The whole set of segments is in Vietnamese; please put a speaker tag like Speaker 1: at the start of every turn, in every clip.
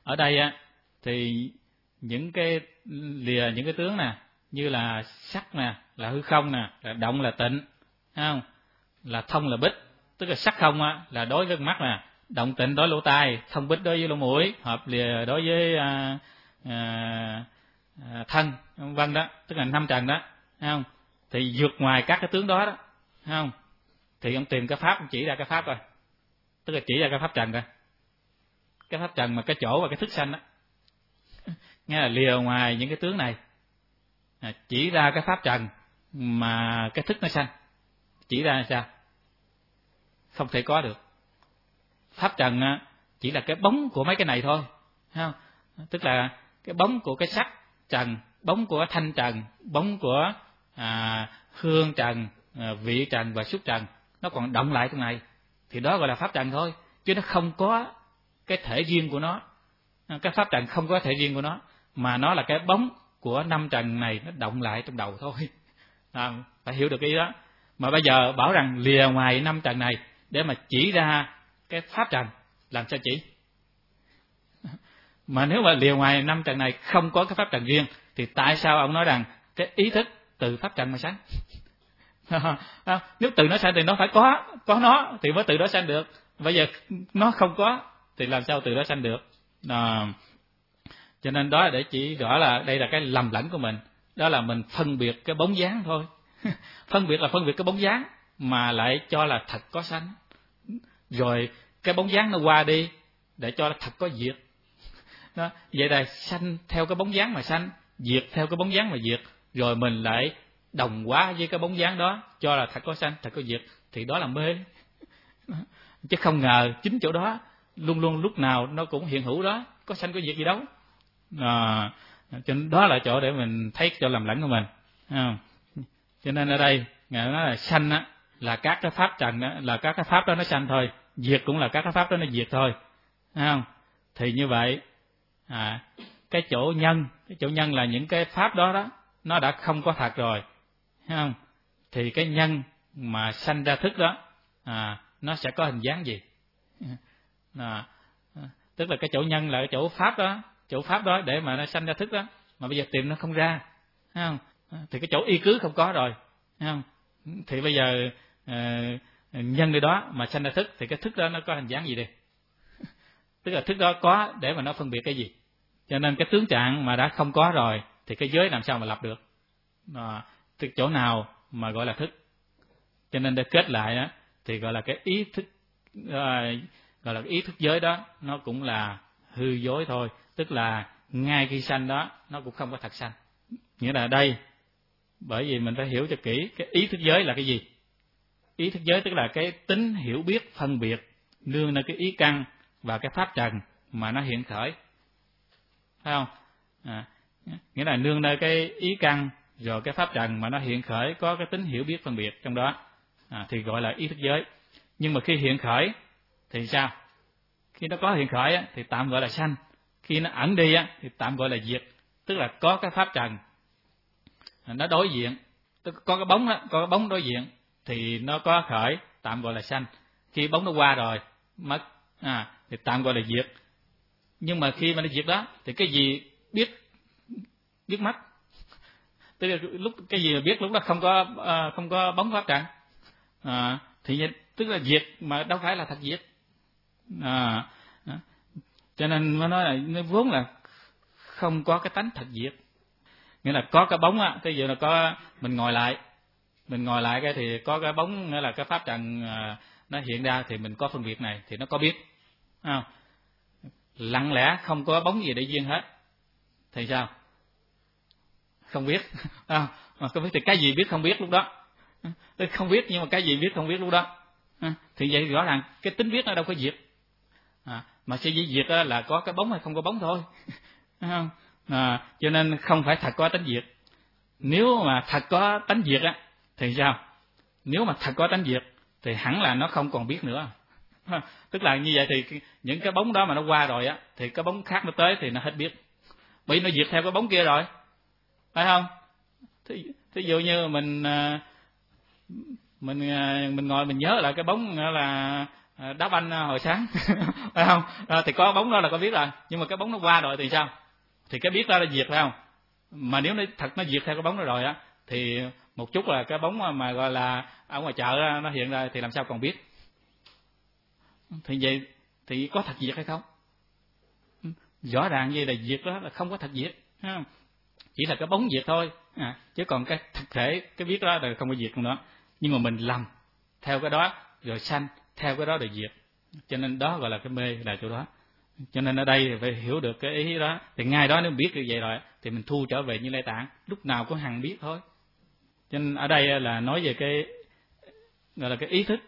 Speaker 1: ở đây á thì những cái lìa những cái tướng nè, như là sắc nè, là hư không nè, là động là tịnh, thấy không? Là thông là bích, tức là sắc không á là đối với mắt nè, động tịnh đối lỗ tai, thông bích đối với lỗ mũi, hợp lìa đối với thân, vân đó, tức là 5 trần đó, thấy không? Thì vượt ngoài các cái tướng đó đó, thấy không? Thì ông tìm cái pháp, ông chỉ ra cái pháp rồi, tức là chỉ ra cái pháp trần rồi, cái pháp trần mà cái chỗ và cái thức sanh đó, nghe là lìa ngoài những cái tướng này, chỉ ra cái pháp trần mà cái thức nó sanh, chỉ ra là sao? Không thể có được. Pháp trần chỉ là cái bóng của mấy cái này thôi, thấy không? Tức là cái bóng của cái sắc trần, bóng của thanh trần, bóng của hương trần, vị trần và xúc trần, nó còn động lại trong này, thì đó gọi là pháp trần thôi, chứ nó không có cái thể riêng của nó. Cái pháp trần không có thể riêng của nó, mà nó là cái bóng của 5 trần này, nó động lại trong đầu thôi. Phải hiểu được cái đó. Mà bây giờ bảo rằng lìa ngoài 5 trần này để mà chỉ ra cái pháp trần, làm sao chỉ? Mà nếu mà lìa ngoài 5 trần này không có cái pháp trần riêng, thì tại sao ông nói rằng cái ý thức từ pháp trần mà sanh? Nếu từ nó sanh thì nó phải có nó thì mới từ đó sanh được. Bây giờ nó không có thì làm sao từ đó sanh được? Cho nên đó là để chỉ rõ là đây là cái lầm lẫn của mình, đó là mình phân biệt cái bóng dáng thôi. Phân biệt là phân biệt cái bóng dáng mà lại cho là thật có sanh, rồi cái bóng dáng nó qua đi để cho là thật có diệt. Đó, vậy là sanh theo cái bóng dáng mà sanh, diệt theo cái bóng dáng mà diệt, rồi mình lại đồng hóa với cái bóng dáng đó cho là thật có sanh, thật có diệt, thì đó là mê. Chứ không ngờ chính chỗ đó luôn luôn lúc nào nó cũng hiện hữu đó, có sanh có diệt gì đâu. Cho nên đó là chỗ để mình thấy chỗ lầm lẫn của mình. Cho nên ở đây Ngài nói là sanh á, là các cái pháp trần đó, là các cái pháp đó nó sanh thôi, diệt cũng là các cái pháp đó nó diệt thôi, thấy không? Thì như vậy cái chỗ nhân là những cái pháp đó đó, nó đã không có thật rồi, thấy không? Thì cái nhân mà sanh ra thức đó nó sẽ có hình dáng gì? Tức là cái chỗ nhân là cái chỗ pháp đó để mà nó sanh ra thức đó, mà bây giờ tìm nó không ra, thấy không? Thì cái chỗ y cứ không có rồi, thấy không? Thì bây giờ nhân nơi đó mà sanh ra thức, thì cái thức đó nó có hình dáng gì đi? Tức là thức đó có để mà nó phân biệt cái gì? Cho nên cái tướng trạng mà đã không có rồi thì cái giới làm sao mà lập được? Thì chỗ nào mà gọi là thức? Cho nên để kết lại đó, thì gọi là cái ý thức, gọi là ý thức giới đó, nó cũng là hư dối thôi. Tức là ngay khi sanh đó nó cũng không có thật sanh. Nghĩa là đây, bởi vì mình phải hiểu cho kỹ cái ý thức giới là cái gì. Ý thức giới tức là cái tính hiểu biết phân biệt nương nơi cái ý căn và cái pháp trần mà nó hiện khởi, phải không? Nghĩa là nương nơi cái ý căn rồi cái pháp trần mà nó hiện khởi, có cái tính hiểu biết phân biệt trong đó, thì gọi là ý thức giới. Nhưng mà khi hiện khởi thì sao? Khi nó có hiện khởi thì tạm gọi là sanh, khi nó ẩn đi thì tạm gọi là diệt. Tức là có cái pháp trần nó đối diện, tức có cái bóng đó, có cái bóng đối diện thì nó có khởi, tạm gọi là sanh. Khi bóng nó qua rồi mất thì tạm gọi là diệt. Nhưng mà khi mà nó diệt đó thì cái gì biết mất? Tức là lúc cái gì mà biết lúc đó không có bóng pháp trần, thì tức là diệt mà đâu phải là thật diệt. Cho nên nó nói là nó vốn là không có cái tánh thật diệt. Nghĩa là có cái bóng ví dụ là có mình ngồi lại cái thì có cái bóng, nghĩa là cái pháp trần nó hiện ra thì mình có phân biệt này thì nó có biết. Lặng lẽ không có bóng gì để duyên hết thì sao? Không biết. Không biết thì cái gì biết không biết lúc đó? Không biết, nhưng mà cái gì biết không biết lúc đó? Thì vậy rõ ràng cái tính biết nó đâu có diệt. Mà sẽ diệt là có cái bóng hay không có bóng thôi. Cho nên không phải thật có tánh diệt. Nếu mà thật có tánh diệt thì sao? Nếu mà thật có tánh diệt thì hẳn là nó không còn biết nữa. Tức là như vậy thì những cái bóng đó mà nó qua rồi thì cái bóng khác nó tới thì nó hết biết, bởi vì nó diệt theo cái bóng kia rồi, phải không? Thí dụ như mình ngồi mình nhớ lại cái bóng là đá banh hồi sáng phải không? Thì có bóng đó là có biết rồi, nhưng mà cái bóng nó qua rồi thì sao? Thì cái biết đó là diệt phải không? Mà nếu nó thật nó diệt theo cái bóng đó rồi á, thì một chút là cái bóng mà gọi là ở ngoài chợ nó hiện ra thì làm sao còn biết? Thì vậy thì có thật diệt hay không? Rõ ràng vậy là diệt đó là không có thật diệt, không? Chỉ là cái bóng diệt thôi, chứ còn cái thực thể cái biết đó là không có diệt nữa. Nhưng mà mình lầm theo cái đó rồi sanh theo cái đó rồi diệt, cho nên đó gọi là cái mê là chỗ đó. Cho nên ở đây phải hiểu được cái ý đó, thì ngay đó nếu biết như vậy rồi thì mình thu trở về Như Lai Tạng, lúc nào có hằng biết thôi. Cho nên ở đây là nói về cái gọi là cái ý thức,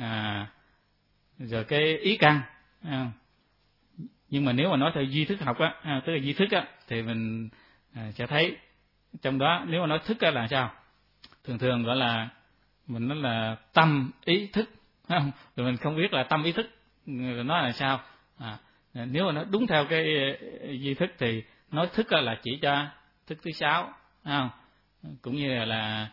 Speaker 1: rồi cái ý căn. Nhưng mà nếu mà nói theo duy thức học á, tức là duy thức á, thì mình sẽ thấy trong đó nếu mà nói thức á là sao? Thường thường gọi là mình nói là tâm ý thức, không? Rồi mình không biết là tâm ý thức nó là sao. Nếu mà nó đúng theo cái duy thức thì nói thức là chỉ cho thức thứ 6, không? Cũng như là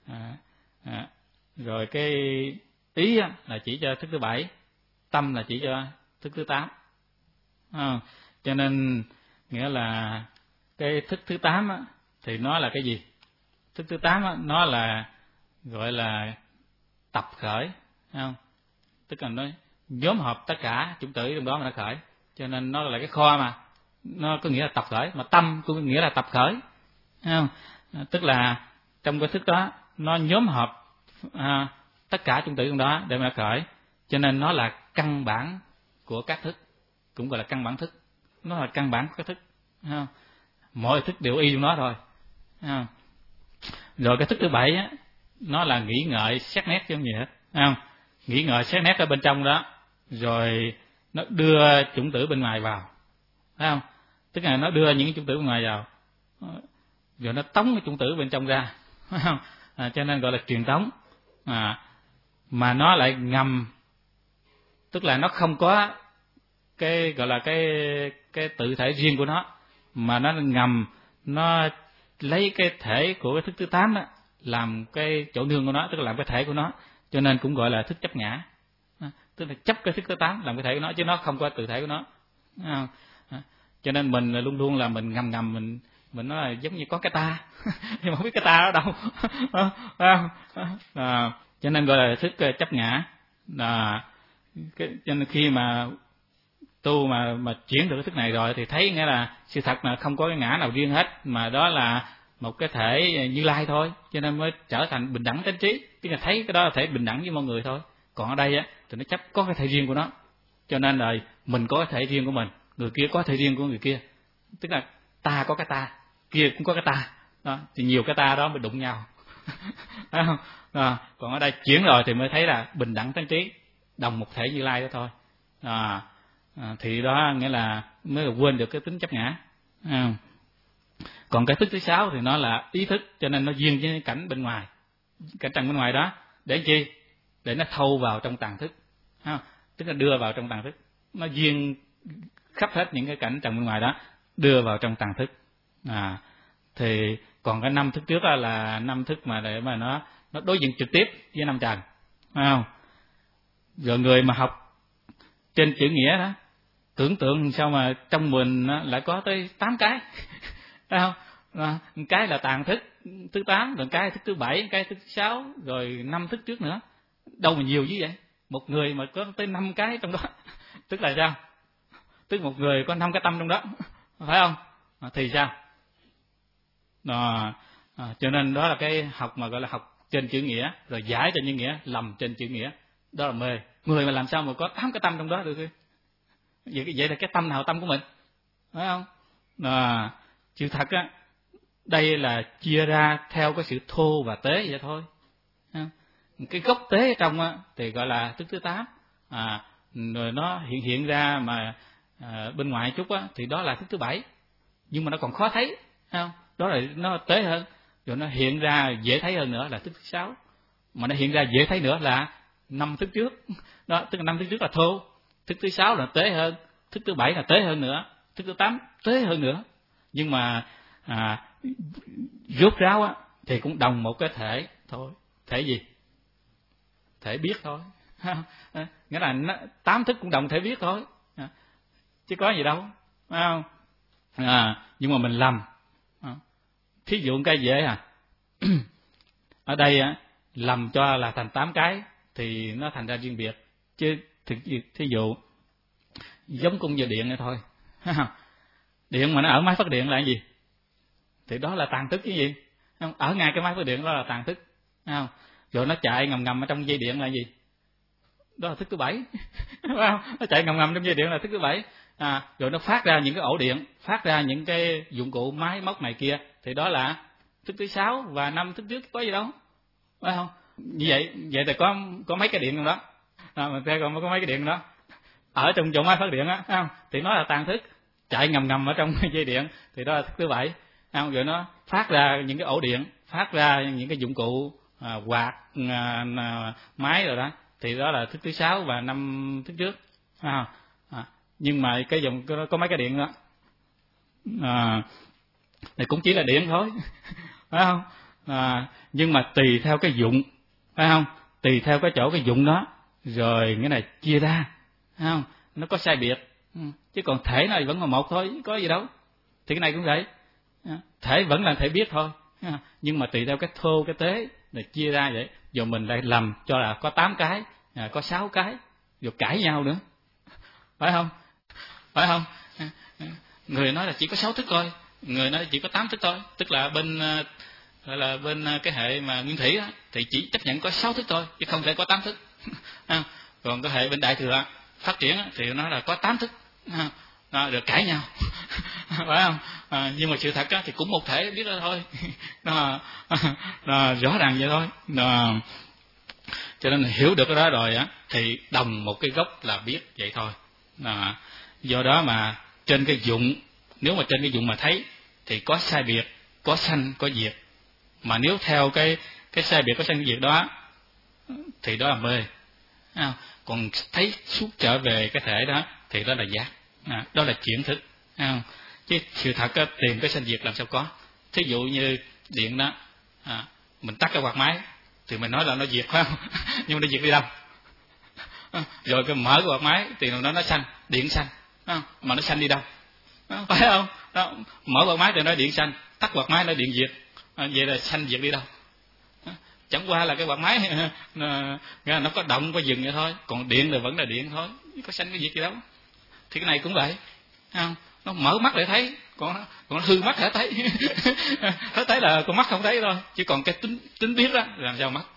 Speaker 1: rồi cái ý là chỉ cho thức thứ 7, tâm là chỉ cho thức thứ 8. Cho nên nghĩa là cái thức thứ 8 thì nó là cái gì? Thức thứ 8 nó là gọi là tập khởi, không? Tức là nó nhóm hợp tất cả chủng tử trong đó mà nó khởi, cho nên nó là cái kho mà nó có nghĩa là tập khởi, mà tâm có nghĩa là tập khởi, không? Tức là trong cái thức đó nó nhóm hợp tất cả chủng tử trong đó để mà nó khởi, cho nên nó là căn bản của các thức, cũng gọi là căn bản thức, nó là căn bản của các thức, không? Mọi thức đều y trong nó thôi, không? Rồi cái thức thứ 7 nó là nghĩ ngợi xét nét chứ không gì hết, không? Nghĩ ngợi xét nét ở bên trong đó, rồi nó đưa chủng tử bên ngoài vào, phải không? Tức là nó đưa những chủng tử bên ngoài vào, rồi nó tống cái chủng tử bên trong ra, phải không? Cho nên gọi là truyền tống. Mà nó lại ngầm, tức là nó không có cái gọi là cái tự thể riêng của nó, mà nó ngầm, nó lấy cái thể của cái thức thứ 8 đó làm cái chỗ nương của nó, tức là làm cái thể của nó, cho nên cũng gọi là thức chấp ngã. Tức là chấp cái thức thứ 8 làm cái thể của nó, chứ nó không có tự thể của nó. Cho nên mình luôn luôn là mình ngầm mình nói là giống như có cái ta nhưng mà không biết cái ta ở đâu. Cho nên gọi là thức chấp ngã. Cho nên khi mà tu mà chuyển được cái thức này rồi thì thấy nghĩa là sự thật là không có cái ngã nào riêng hết, mà đó là một cái thể Như Lai thôi, cho nên mới trở thành bình đẳng tánh trí, tức là thấy cái đó là thể bình đẳng với mọi người thôi. Còn ở đây thì nó chấp có cái thể riêng của nó, cho nên là mình có cái thể riêng của mình, người kia có thể riêng của người kia, tức là ta có cái ta, kia cũng có cái ta đó, thì nhiều cái ta đó mới đụng nhau. Còn ở đây chuyển rồi thì mới thấy là bình đẳng tánh trí, đồng một thể Như Lai đó thôi. Thì đó nghĩa là mới là quên được cái tính chấp ngã. Còn cái thức thứ 6 thì nó là ý thức, cho nên nó duyên với cảnh bên ngoài, cảnh trần bên ngoài đó để chi? Để nó thâu vào trong tàng thức, tức là đưa vào trong tàng thức, nó duyên khắp hết những cái cảnh trần bên ngoài đó đưa vào trong tàng thức. Thì còn cái 5 thức trước là 5 thức mà để mà nó đối diện trực tiếp với 5 trần, phải không? Rồi người mà học trên chữ nghĩa đó, tưởng tượng sao mà trong mình lại có tới 8 cái, phải không? Một cái là tàng thức thứ 8, rồi cái thức thứ 7, cái thức thứ 6, rồi 5 thức trước nữa. Đâu mà nhiều như vậy? Một người mà có tới 5 cái trong đó, tức là sao? Tức một người có 5 cái tâm trong đó, phải không? Thì sao? Cho nên đó là cái học mà gọi là học trên chữ nghĩa, rồi giải trên chữ nghĩa, lầm trên chữ nghĩa, đó là mê. Người mà làm sao mà có 8 cái tâm trong đó được? Vậy là cái tâm nào tâm của mình, phải không? Sự thật đây là chia ra theo cái sự thô và tế vậy thôi. Cái gốc tế ở trong thì gọi là thức thứ 8, rồi nó hiện ra mà bên ngoài chút thì đó là thức thứ 7, nhưng mà nó còn khó thấy, không? Đó là nó tế hơn, rồi nó hiện ra dễ thấy hơn nữa là thức thứ 6, mà nó hiện ra dễ thấy nữa là 5 thức trước đó, tức là 5 thức trước là thô, thức thứ 6 là tế hơn, thức thứ 7 là tế hơn nữa, thức thứ 8 tế hơn nữa. Nhưng mà rốt ráo thì cũng đồng một cái thể thôi. Thể gì? Thể biết thôi. nghĩa là 8 thức cũng đồng thể biết thôi, chứ có gì đâu, phải không? Nhưng mà mình lầm. Thí dụ cái dễ ở đây lầm cho là thành 8 cái thì nó thành ra riêng biệt, chứ thí dụ giống cung giờ điện này thôi. Điện mà nó ở máy phát điện là cái gì? Thì đó là tàn thức cái gì? Ở ngay cái máy phát điện đó là tàn thức, không? Rồi nó chạy ngầm ngầm ở trong dây điện là gì? Đó là thức thứ 7. Phải không? Nó chạy ngầm ngầm trong dây điện là thức thứ 7. Rồi nó phát ra những cái ổ điện, phát ra những cái dụng cụ máy móc này kia, thì đó là thức thứ 6 và 5 thức trước, có gì đâu, phải không? Như vậy thì có mấy cái điện trong đó, mình thấy còn có mấy cái điện đó ở trong chỗ máy phát điện á, không? Thì nó là tàn thức, chạy ngầm ngầm ở trong dây điện, thì đó là thức thứ 7. Không? Rồi nó phát ra những cái ổ điện, phát ra những cái dụng cụ quạt, máy rồi đó, thì đó là thức thứ 6 và 5 thức trước. Nhưng mà cái dòng có mấy cái điện đó thì cũng chỉ là điện thôi, phải không? Nhưng mà tùy theo cái dụng, phải không? Tùy theo cái chỗ cái dụng đó, rồi cái này chia ra, phải không? Nó có sai biệt, chứ còn thể này vẫn là một thôi, có gì đâu. Thì cái này cũng vậy, thể vẫn là thể biết thôi, nhưng mà tùy theo cái thô cái tế để chia ra vậy. Rồi mình lại lầm cho là có 8 cái, có 6 cái, rồi cãi nhau nữa, phải không? Phải không? Người nói là chỉ có 6 thức thôi, người nói chỉ có 8 thức thôi, tức là bên gọi là bên cái hệ mà nguyên thủy á, thì chỉ chấp nhận có 6 thức thôi, chứ không thể có 8 thức. Còn cái hệ bên đại thừa phát triển á, thì nó là có 8 thức, được cãi nhau. Phải không? Nhưng mà sự thật á, thì cũng một thể biết đó thôi. Rõ ràng vậy thôi. Cho nên hiểu được cái đó rồi á, thì đồng một cái gốc là biết vậy thôi. Do đó mà trên cái dụng, nếu mà trên cái dụng mà thấy thì có sai biệt, có sanh có diệt. Mà nếu theo cái sai biệt có sanh có diệt đó thì đó là mê. Còn thấy suốt trở về cái thể đó thì đó là giác, đó là chuyển thức. Chứ sự thật á, tìm cái sanh diệt làm sao có. Thí dụ như điện đó, mình tắt cái quạt máy thì mình nói là nó diệt, phải không? Nhưng mà nó diệt đi đâu? Rồi cái mở cái quạt máy thì nó sanh, điện sanh, mà nó sanh đi đâu? Phải không? Đó, mở quạt máy thì nó điện sanh, tắt quạt máy nó điện diệt. Vậy là sanh diệt đi đâu? Chẳng qua là cái quạt máy nó có động có dừng vậy thôi, còn điện thì vẫn là điện thôi, có sanh cái diệt gì đâu. Thì cái này cũng vậy, không? Nó mở mắt để thấy, còn nó hư mắt hả thấy. Nó thấy là con mắt không thấy thôi, chứ còn cái tính biết đó làm sao mắt.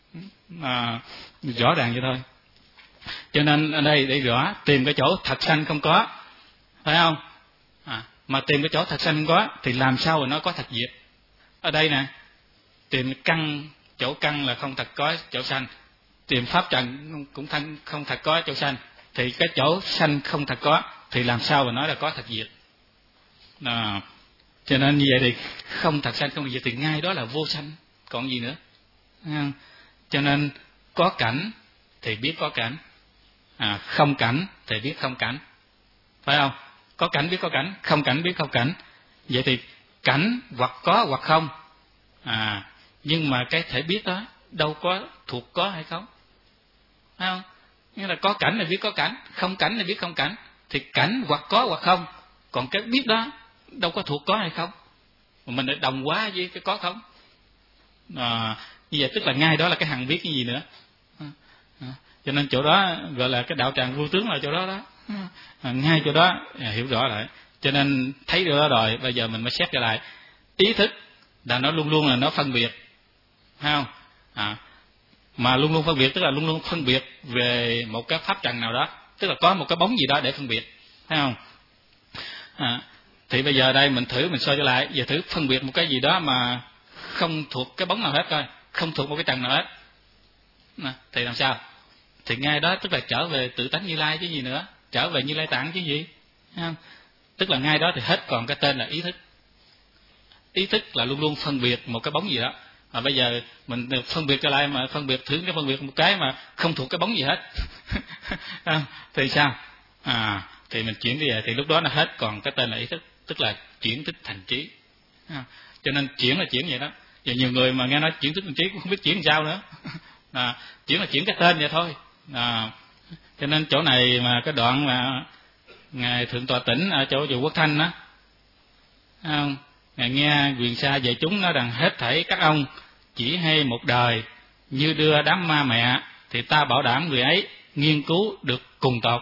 Speaker 1: Rõ ràng vậy thôi. Cho nên ở đây để rõ, tìm cái chỗ thật sanh không có, phải không? Mà tìm cái chỗ thật sanh không có thì làm sao mà nó có thật diệt? Ở đây nè, tìm căn, chỗ căn là không thật có chỗ sanh, tìm pháp trần cũng không thật có chỗ sanh, thì cái chỗ sanh không thật có thì làm sao mà nói là có thật diệt? Cho nên như vậy thì không thật sanh không thật diệt thì ngay đó là vô sanh, còn gì nữa? Cho nên có cảnh thì biết có cảnh, không cảnh thì biết không cảnh, phải không? Có cảnh biết có cảnh, không cảnh biết không cảnh. Vậy thì cảnh hoặc có hoặc không, nhưng mà cái thể biết đó đâu có thuộc có hay không, phải không? Nghĩa là có cảnh là biết có cảnh, không cảnh là biết không cảnh, thì cảnh hoặc có hoặc không. Còn cái biết đó đâu có thuộc có hay không, mà mình lại đồng hóa với cái có không. Như vậy tức là ngay đó là cái hằng biết cái gì nữa. Cho nên chỗ đó gọi là cái đạo tràng vô tướng là chỗ đó đó. Ngay chỗ đó hiểu rõ lại. Cho nên thấy được đó rồi, bây giờ mình mới xét trở lại. Ý thức là nó luôn luôn là nó phân biệt, phải không? Mà luôn luôn phân biệt tức là luôn luôn phân biệt về một cái pháp trần nào đó, tức là có một cái bóng gì đó để phân biệt, phải không? Thì bây giờ đây mình thử mình soi trở lại, giờ thử phân biệt một cái gì đó mà không thuộc cái bóng nào hết coi, không thuộc một cái trần nào hết, thì làm sao? Thì ngay đó tức là trở về tự tánh Như Lai chứ gì nữa, trở về Như Lai tạng chứ gì, thấy không? Tức là ngay đó thì hết còn cái tên là ý thức. Ý thức là luôn luôn phân biệt một cái bóng gì đó. Mà bây giờ mình phân biệt trở lại, mà phân biệt thử cái phân biệt một cái mà không thuộc cái bóng gì hết thì sao? Thì mình chuyển đi về thì lúc đó nó hết còn cái tên là ý thức, tức là chuyển thức thành trí. Cho nên chuyển là chuyển vậy đó. Và nhiều người mà nghe nói chuyển thức thành trí cũng không biết chuyển làm sao nữa. Chuyển là chuyển cái tên vậy thôi. Cho nên chỗ này mà cái đoạn mà ngài Thượng Tọa Tỉnh ở chỗ chùa Quốc Thanh đó, không? Ngài nghe Quyền Sa dạy chúng nói rằng hết thảy các ông chỉ hay một đời như đưa đám ma mẹ, thì ta bảo đảm người ấy nghiên cứu được cùng tột.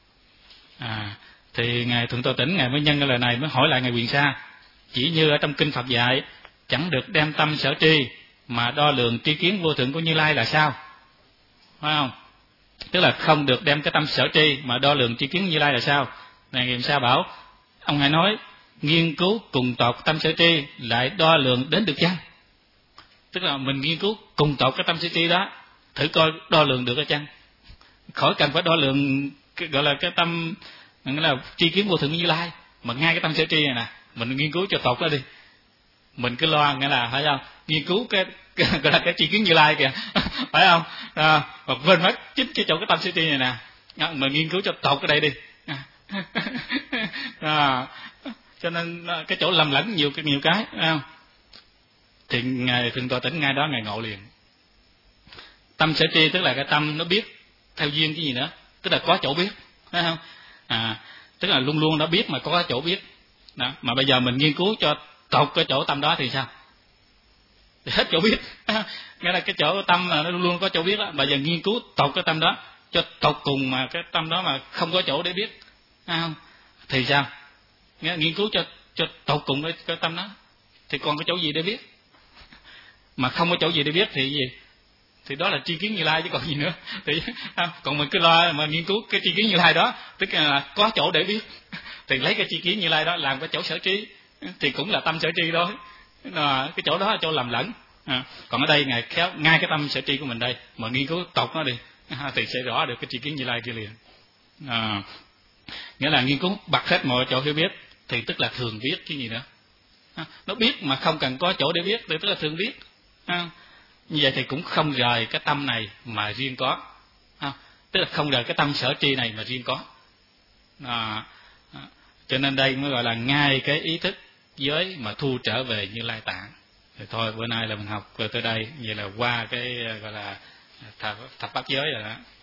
Speaker 1: Thì ngài Thượng Tọa Tỉnh ngài mới nhân cái lời này, mới hỏi lại ngài Quyền Sa, chỉ như ở trong kinh Phật dạy chẳng được đem tâm sở tri mà đo lường tri kiến vô thượng của Như Lai là sao, phải không? Tức là không được đem cái tâm sở tri mà đo lường tri kiến Như Lai là sao? Ngài Quyền Sa bảo ông hãy nói nghiên cứu cùng tột tâm sở tri lại đo lường đến được chăng? Tức là mình nghiên cứu cùng tột cái tâm sở tri đó, thử coi đo lường được hay chăng, khỏi cần phải đo lường gọi là cái tâm nghĩa là tri kiến vô thượng Như Lai, mà ngay cái tâm sở tri này nè mình nghiên cứu cho tột đó đi, mình cứ lo nghĩa là phải không, nghiên cứu cái gọi là cái tri kiến Như Lai kìa phải không, mà quên mất chính cái chỗ cái tâm sở tri này nè, mình nghiên cứu cho tột cái đây đi. Cho nên cái chỗ lầm lẫn nhiều cái, phải không? Thì ngài Thượng Tọa Tỉnh ngay đó ngài ngộ liền. Tâm sở tri tức là cái tâm nó biết theo duyên cái gì nữa, tức là có chỗ biết, phải không? Tức là luôn luôn nó biết mà có chỗ biết đó. Mà bây giờ mình nghiên cứu cho tột cái chỗ tâm đó thì sao? Thì hết chỗ biết. Nghĩa là cái chỗ tâm là nó luôn luôn có chỗ biết đó. Bây giờ nghiên cứu tột cái tâm đó cho tột cùng mà cái tâm đó mà không có chỗ để biết, phải không? Thì sao? Nghĩa nghiên cứu cho tột cùng cái tâm đó thì còn có chỗ gì để biết? Mà không có chỗ gì để biết thì gì? Thì đó là tri kiến Như Lai chứ còn gì nữa. Thì còn mình cứ lo mà nghiên cứu cái tri kiến Như Lai đó, tức là có chỗ để biết, thì lấy cái tri kiến Như Lai đó làm cái chỗ sở trí, thì cũng là tâm sở tri đó. Cái chỗ đó là chỗ lầm lẫn. Còn ở đây ngài khéo ngay cái tâm sở tri của mình đây mà nghiên cứu tột nó đi, thì sẽ rõ được cái tri kiến Như Lai kia liền. Nghĩa là nghiên cứu bật hết mọi chỗ hiểu biết thì tức là thường biết chứ gì nữa. Nó biết mà không cần có chỗ để biết thì tức là thường biết. Như vậy thì cũng không rời cái tâm này mà riêng có, tức là không rời cái tâm sở tri này mà riêng có. Cho nên đây mới gọi là ngay cái ý thức giới mà thu trở về Như Lai tạng. Thì thôi bữa nay là mình học về tới đây, vậy là qua cái gọi là thập bát giới rồi đó.